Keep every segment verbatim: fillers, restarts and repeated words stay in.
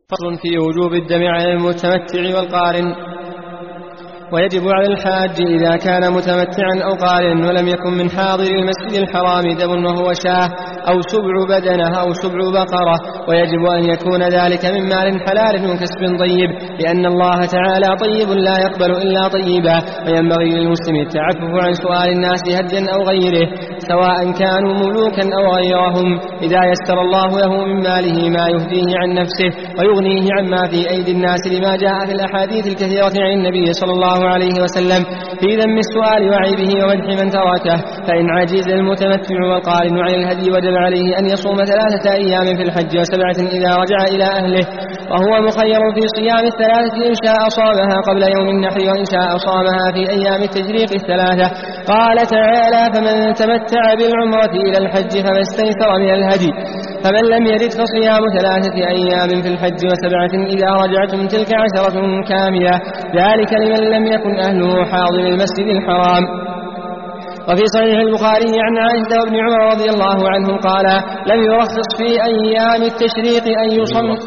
فصل في وجوب الدم على المتمتع والقارن. ويجب على الحاج إذا كان متمتعا أو قارن ولم يكن من حاضر المسجد الحرام دم وهو شاه أو سبع بدنه أو سبع بقرة، ويجب أن يكون ذلك من مال حلال وكسب طيب، لأن الله تعالى طيب لا يقبل إلا طيبا. وينبغي للمسلم التعفف عن سؤال الناس هديا أو غيره، سواء كانوا ملوكا أو غيرهم، إذا يسر الله له من ماله ما يهديه عن نفسه ويغنيه عما في أيدي الناس، لما جاء في الأحاديث الكثيرة عن النبي صلى الله عليه وسلم في ذم السؤال وعيبه ومدح من تركه. فإن عجز المتمتع والقارن عن الهدي وجب عليه أن يصوم ثلاثة أيام في الحج وسبعة إذا رجع إلى أهله، وهو مخير في صيام الثلاثة إن شاء صامها قبل يوم النحر وإن شاء صامها في أيام التشريق الثلاثة. قال تعالى: فمن تمتع بالعمرة إلى الحج فما استيسر من الهدي، فمن لم يرد فصيام ثلاثة أيام في الحج وسبعة إذا رجعتم تلك عشرة كاملة، ذلك لمن لم يكن أهله حاضر المسجد الحرام. وفي صحيح البخاري عن عائشة وابن عمر رضي الله عنهم قال: لم يرخص في أيام التشريق أن يصم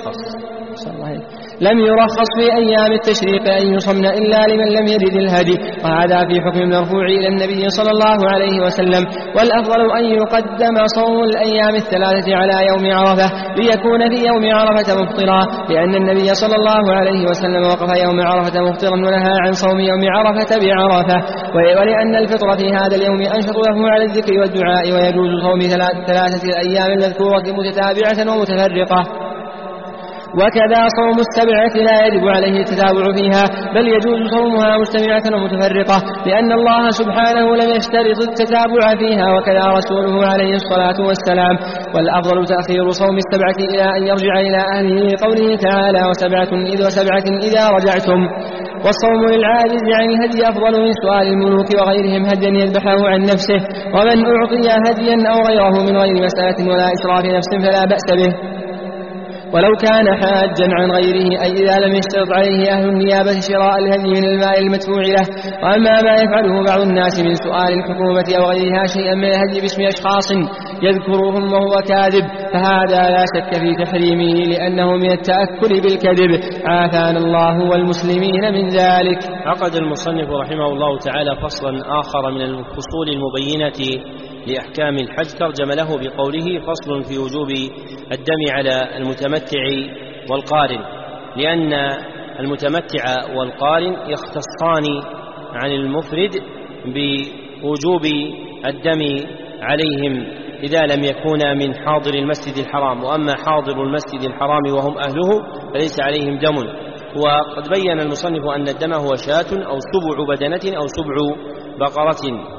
لم يرخص في أيام التشريق أن يصمن إلا لمن لم يرد الهدي، وهذا في حكم المرفوع إلى النبي صلى الله عليه وسلم. والأفضل أن يقدم صوم الأيام الثلاثة على يوم عرفة ليكون في يوم عرفة مفطرا، لأن النبي صلى الله عليه وسلم وقف يوم عرفة مفطرا ونهى عن صوم يوم عرفة بعرفة، ولأن الفطر في هذا اليوم أنشط له على الذكر والدعاء، ويجوز صوم ثلاثة الأيام المذكورة متتابعة ومتفرقة. وكذا صوم السبعة لا يجب عليه التتابع فيها، بل يجوز صومها مجتمعة ومتفرقة، لأن الله سبحانه لم يشترط التتابع فيها، وكذا رسوله عليه الصلاة والسلام. والأفضل تأخير صوم السبعة إلى أن يرجع إلى أهله، لقوله تعالى: وسبعة إذ وسبعة إذا رجعتم. والصوم للعاجز عن الهدي أفضل من سؤال الملوك وغيرهم هديا يذبحه عن نفسه، ومن أعطي هديا أو غيره من غير مسألة ولا إسراف نفس فلا بأس به، ولو كان حاجا عن غيره، أي إذا لم يشترط عليه أهل النيابة شراء الهدي من المال المدفوع له. وأما ما يفعله بعض الناس من سؤال الحكومة أو غيرها شيئا من الهدي باسم أشخاص يذكرهم وهو كاذب، فهذا لا شك في تحريمه، لأنه من التأكل بالكذب، عافانا الله والمسلمين من ذلك. عقد المصنف رحمه الله تعالى فصلا آخر من الفصول المبينة لأحكام الحج، ترجم له بقوله: فصل في وجوب الدم على المتمتع والقارن، لأن المتمتع والقارن يختصان عن المفرد بوجوب الدم عليهم إذا لم يكونا من حاضر المسجد الحرام، وأما حاضر المسجد الحرام وهم أهله فليس عليهم دم. وقد بين المصنف أن الدم هو شاة أو سبع بدنة أو سبع بقرة،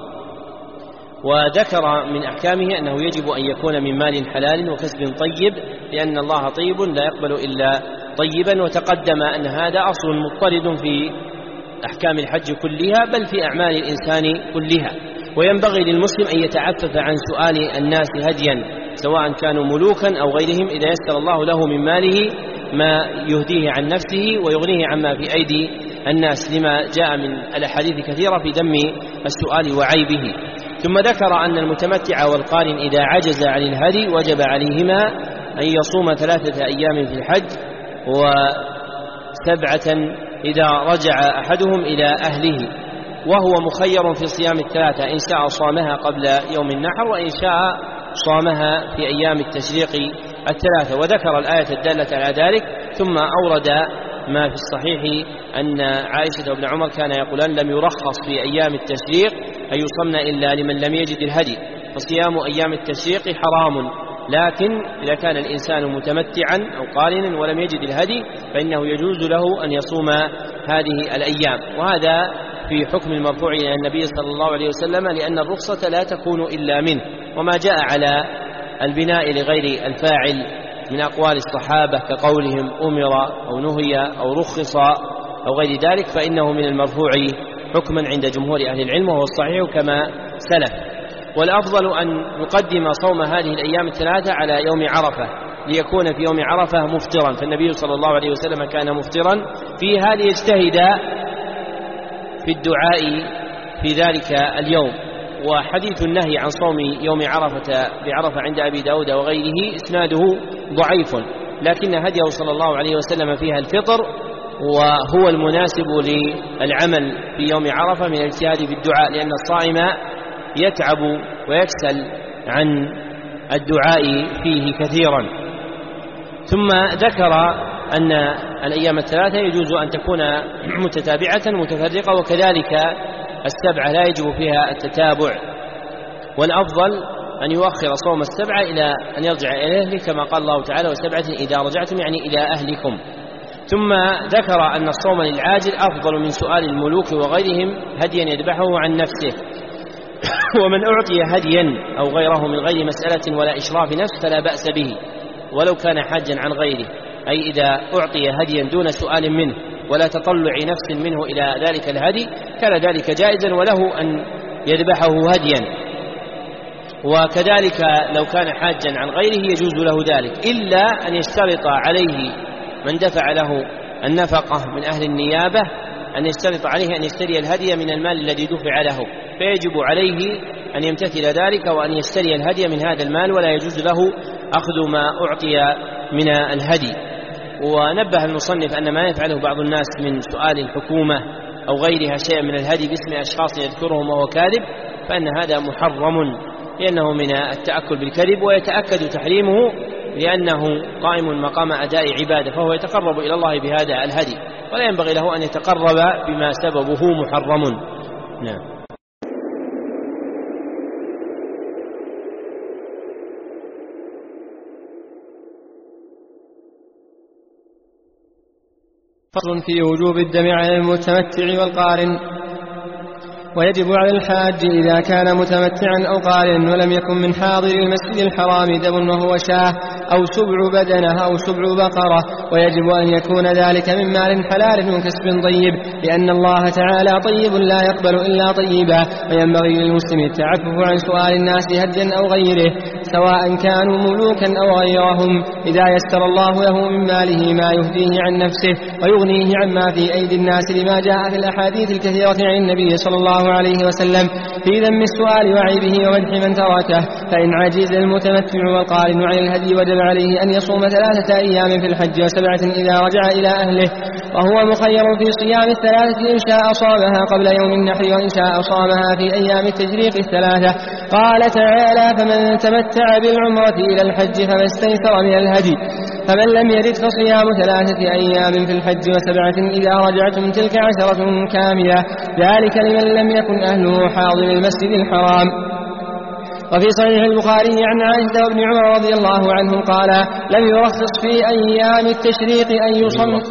وذكر من أحكامه أنه يجب أن يكون من مال حلال وكسب طيب، لأن الله طيب لا يقبل إلا طيبا. وتقدم أن هذا أصل مضطرد في أحكام الحج كلها، بل في أعمال الإنسان كلها. وينبغي للمسلم أن يتعفف عن سؤال الناس هديا، سواء كانوا ملوكا أو غيرهم، إذا يسر الله له من ماله ما يهديه عن نفسه ويغنيه عما في أيدي الناس، لما جاء من الأحاديث كثيرة في ذم السؤال وعيبه. ثم ذكر أن المتمتع والقارن إذا عجز عن الهدي وجب عليهما أن يصوم ثلاثة أيام في الحج وسبعة إذا رجع أحدهم إلى أهله، وهو مخير في صيام الثلاثة، إن شاء صامها قبل يوم النحر وإن شاء صامها في أيام التشريق الثلاثة. وذكر الآية الدالة على ذلك، ثم أورد ما في الصحيح أن عائشة وابن عمر كان يقولان: لم يرخص في أيام التشريق أن يصمن إلا لمن لم يجد الهدي، فصيام أيام التشريق حرام، لكن إذا كان الإنسان متمتعا أو قارنا ولم يجد الهدي فإنه يجوز له أن يصوم هذه الأيام. وهذا في حكم المرفوع إلى النبي صلى الله عليه وسلم، لأن الرخصة لا تكون إلا منه، وما جاء على البناء لغير الفاعل من أقوال الصحابة كقولهم أمر أو نهي أو رخص أو غير ذلك فإنه من المرفوع حكما عند جمهور أهل العلم، وهو الصحيح كما سلف. والأفضل أن يقدم صوم هذه الأيام الثلاثة على يوم عرفة، ليكون في يوم عرفة مفطرا، فالنبي صلى الله عليه وسلم كان مفطرا فيها، ليجتهد في الدعاء في ذلك اليوم. وحديث النهي عن صوم يوم عرفة بعرفة عند أبي داود وغيره إسناده ضعيف، لكن هديه صلى الله عليه وسلم فيها الفطر، وهو المناسب للعمل في يوم عرفة من الاجتهاد في الدعاء، لأن الصائم يتعب ويكسل عن الدعاء فيه كثيرا. ثم ذكر أن الأيام الثلاثة يجوز أن تكون متتابعة متفرقة، وكذلك السبعة لا يجب فيها التتابع، والأفضل أن يؤخر صوم السبعة إلى أن يرجع إلى أهله، كما قال الله تعالى وسبعة إذا رجعتم، يعني إلى أهلكم. ثم ذكر أن الصوم للعاجل أفضل من سؤال الملوك وغيرهم هديا يذبحه عن نفسه، ومن أعطي هديا أو غيره من غير مسألة ولا إشراف نفس فلا بأس به ولو كان حاجا عن غيره، أي إذا أعطي هديا دون سؤال منه ولا تطلع نفس منه إلى ذلك الهدي كان ذلك جائزا وله أن يذبحه هديا. وكذلك لو كان حاجا عن غيره يجوز له ذلك، إلا أن يشترط عليه من دفع له النفقة من أهل النيابة أن يشترط عليه أن يشتري الهدي من المال الذي دفع له، فيجب عليه أن يمتثل ذلك وأن يشتري الهدي من هذا المال، ولا يجوز له أخذ ما أعطي من الهدي. ونبه المصنف أن ما يفعله بعض الناس من سؤال الحكومة أو غيرها شيء من الهدي باسم أشخاص يذكرهم وهو كاذب فإن هذا محرم، لأنه من التأكل بالكذب، ويتأكد تحريمه لأنه قائم مقام أداء عبادة، فهو يتقرب إلى الله بهذا الهدي، ولا ينبغي له أن يتقرب بما سببه محرم. نعم. فصل في وجوب الدم على المتمتع والقارن. ويجب على الحاج إذا كان متمتعا أو قارن ولم يكن من حاضر المسجد الحرام دم وهو شاه أو سبع بدنه أو سبع بقرة، ويجب أن يكون ذلك من مال حلال وكسب طيب، لأن الله تعالى طيب لا يقبل إلا طيبا، وينبغي للمسلم التعفف عن سؤال الناس هديا أو غيره سواء كانوا ملوكا أو غيرهم، إذا يسر الله له من ماله ما يهديه عن نفسه ويغنيه عما في أيدي الناس، لما جاء في الأحاديث الكثيرة عن النبي صلى الله عليه وسلم في ذم السؤال وعيبه ومدح من تركه. فإن عجز المتمتع والقارن عن الهدي وجب عليه أن يصوم ثلاثة أيام في الحج وسبعة إذا رجع إلى أهله، وهو مخير في صيام الثلاثة إن شاء صامها قبل يوم النحر وإن شاء صامها في أيام التشريق الثلاثة. قال تعالى: فمن تمتع بالعمرة إلى الحج فما استيسر من الهدي، فمن لم يرد فصيام ثلاثة أيام في الحج وسبعة إذا رجعتم تلك عشرة كاملة، ذلك لمن لم يكن أهله حاضر المسجد الحرام. وفي صحيح البخاري عن عائشة وابن عمر رضي الله عنهم قال: لم يرخص في أيام التشريق أن يصم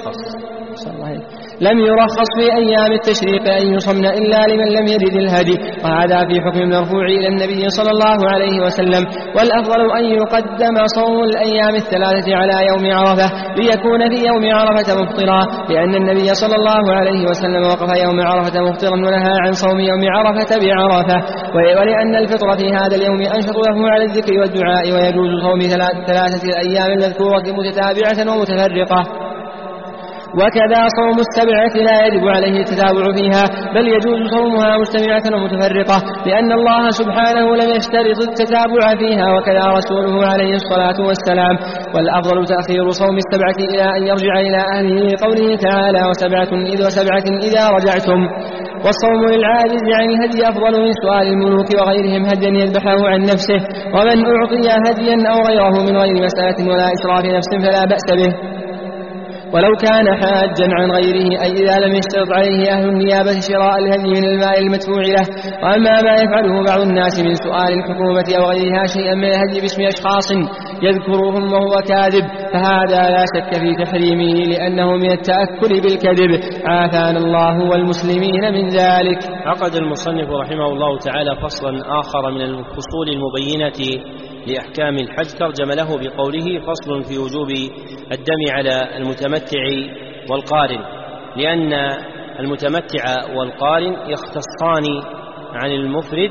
لم يرخص في أيام التشريق أن يصمن إلا لمن لم يرد الهدي، وهذا في حكم المرفوع إلى النبي صلى الله عليه وسلم. والأفضل أن يقدم صوم الأيام الثلاثة على يوم عرفة ليكون في يوم عرفة مفطرا، لأن النبي صلى الله عليه وسلم وقف يوم عرفة مفطرا ونهى عن صوم يوم عرفة بعرفة، ولأن الفطر في هذا اليوم أنشط له على الذكر والدعاء، ويجوز صوم ثلاثة الأيام المذكورة متتابعة ومتفرقة. وكذا صوم السبعة لا يجب عليه التتابع فيها، بل يجوز صومها مجتمعة ومتفرقة، لأن الله سبحانه لم يشترط التتابع فيها، وكذا رسوله عليه الصلاة والسلام. والأفضل تأخير صوم السبعة إلى أن يرجع إلى أهله لقوله تعالى: وسبعة إذ وسبعة إذا رجعتم. والصوم للعاجز عن الهدي أفضل من سؤال الملوك وغيرهم هديا يذبحه عن نفسه، ومن أعطي هديا أو غيره من غير مسألة ولا إسراف نفس فلا بأس به، ولو كان حاجا عن غيره، أي إذا لم يشترط عليه أهل النيابة شراء الهدي من المال المدفوع له. وأما ما يفعله بعض الناس من سؤال الحكومة أو غيرها شيئا من الهدي باسم أشخاص يذكرهم وهو كاذب، فهذا لا شك في تحريمه، لأنه من التأكل بالكذب، عافانا الله والمسلمين من ذلك. عقد المصنف رحمه الله تعالى فصلا آخر من الفصول المبينة لأحكام الحج ترجم له بقوله: فصل في وجوب الدم على المتمتع والقارن، لأن المتمتع والقارن يختصان عن المفرد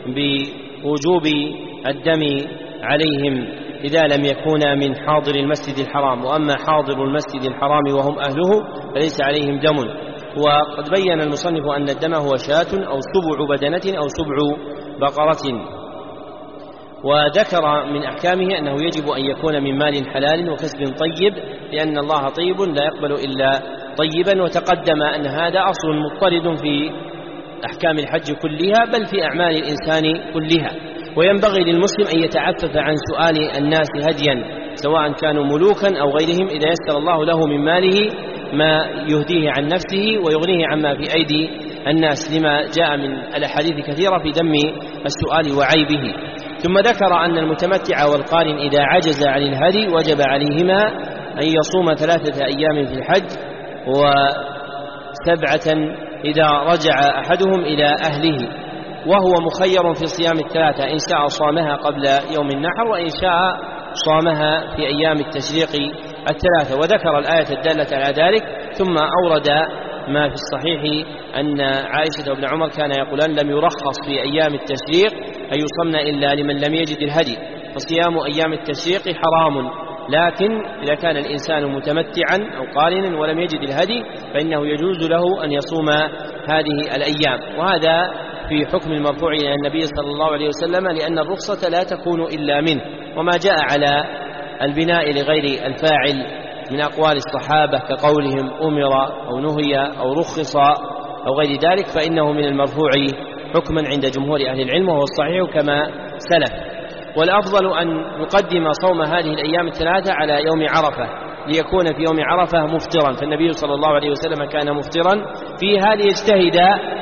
بوجوب الدم عليهم إذا لم يكونا من حاضر المسجد الحرام، وأما حاضر المسجد الحرام وهم أهله فليس عليهم دم. وقد بين المصنف أن الدم هو شاة أو سبع بدنة أو سبع بقرة. وذكر من أحكامه أنه يجب أن يكون من مال حلال وكسب طيب، لأن الله طيب لا يقبل إلا طيبا. وتقدم أن هذا أصل مضطرد في أحكام الحج كلها، بل في أعمال الإنسان كلها. وينبغي للمسلم أن يتعفف عن سؤال الناس هديا، سواء كانوا ملوكا أو غيرهم، إذا يسر الله له من ماله ما يهديه عن نفسه ويغنيه عما في أيدي الناس، لما جاء من الأحاديث كثيرة في ذم السؤال وعيبه. ثم ذكر أن المتمتع والقارن إذا عجز عن الهدي وجب عليهما أن يصوم ثلاثة أيام في الحج وسبعة إذا رجع أحدهم إلى أهله، وهو مخير في صيام الثلاثة، إن شاء صامها قبل يوم النحر وإن شاء صامها في أيام التشريق الثلاثة. وذكر الآية الدالة على ذلك، ثم أورد ما في الصحيح أن عائشة وابن عمر كان يقولان لم يرخص في أيام التشريق أن يصمن إلا لمن لم يجد الهدي، فصيام أيام التشريق حرام، لكن إذا كان الإنسان متمتعا أو قارنا ولم يجد الهدي فإنه يجوز له أن يصوم هذه الأيام. وهذا في حكم المرفوع إلى النبي صلى الله عليه وسلم، لأن الرخصة لا تكون إلا منه، وما جاء على البناء لغير الفاعل من أقوال الصحابة كقولهم أمر أو نهي أو رخص أو غير ذلك فإنه من المرفوع حكما عند جمهور أهل العلم، وهو الصحيح كما سلف. والأفضل أن نقدم صوم هذه الأيام الثلاثة على يوم عرفة، ليكون في يوم عرفة مفطرا، فالنبي صلى الله عليه وسلم كان مفطرا فيها، ليجتهد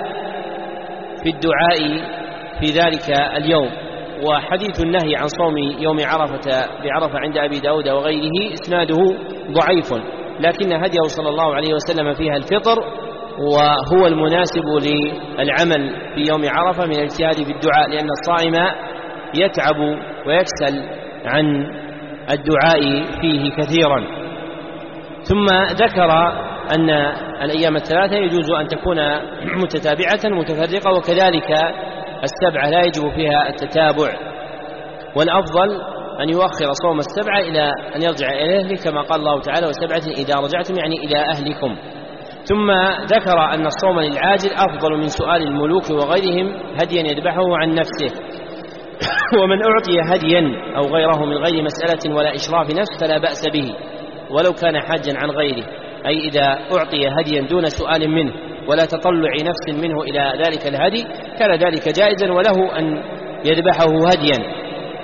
في الدعاء في ذلك اليوم. وحديث النهي عن صوم يوم عرفة بعرفة عند أبي داود وغيره إسناده ضعيف، لكن هديه صلى الله عليه وسلم فيها الفطر، وهو المناسب للعمل في يوم عرفة من الاجتهاد في الدعاء، لأن الصائم يتعب ويكسل عن الدعاء فيه كثيرا. ثم ذكر أن الأيام الثلاثة يجوز أن تكون متتابعة متفرقة، وكذلك السبعة لا يجب فيها التتابع، والأفضل أن يؤخر صوم السبعة إلى أن يرجع إلى أهله، كما قال الله تعالى وسبعة إذا رجعتم، يعني إلى أهلكم. ثم ذكر أن الصوم للعاجل أفضل من سؤال الملوك وغيرهم هديا يذبحه عن نفسه، ومن أعطي هديا أو غيره من غير مسألة ولا إشراف نفس فلا بأس به ولو كان حاجا عن غيره، أي إذا أعطي هديا دون سؤال منه ولا تطلع نفس منه إلى ذلك الهدي كان ذلك جائزا، وله أن يذبحه هديا.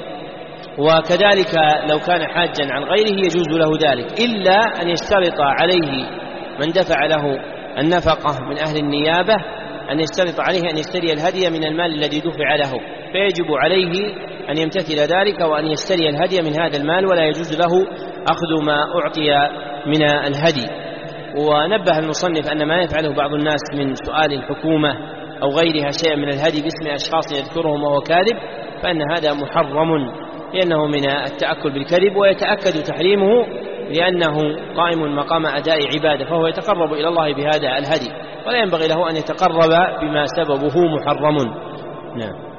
وكذلك لو كان حاجا عن غيره يجوز له ذلك، إلا أن يشترط عليه من دفع له النفقة من أهل النيابة أن يشترط عليه أن يشتري الهدي من المال الذي دفع له، فيجب عليه أن يمتثل ذلك وأن يشتري الهدي من هذا المال، ولا يجوز له أخذ ما أعطي من الهدي. ونبه المصنف أن ما يفعله بعض الناس من سؤال الحكومة أو غيرها شيء من الهدي باسم أشخاص يذكرهم وهو كاذب فإن هذا محرم، لأنه من التأكل بالكذب، ويتأكد تحريمه لأنه قائم مقام أداء عبادة، فهو يتقرب إلى الله بهذا الهدي، ولا ينبغي له أن يتقرب بما سببه محرم. نعم.